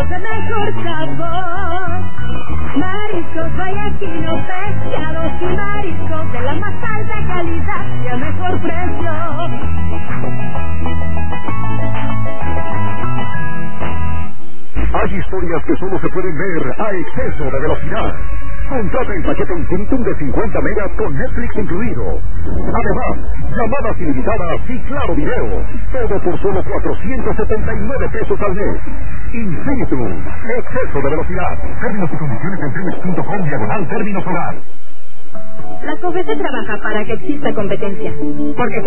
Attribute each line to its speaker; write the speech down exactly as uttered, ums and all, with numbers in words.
Speaker 1: mariscos de mejor sabor. Mariscos Vallecino, pescados y mariscos de la más alta calidad y a mejor precio.
Speaker 2: Hay historias que solo se pueden ver a exceso de velocidad. Contrata el paquete Infinitum de cincuenta megas con Netflix incluido. Además, llamadas ilimitadas y claro video. Todo por solo cuatrocientos setenta y nueve pesos al mes. Infinitum, exceso de velocidad. Términos y condiciones en telmex punto com diagonal términos hogar.
Speaker 1: La C O F E S E trabaja para que exista competencia. Porque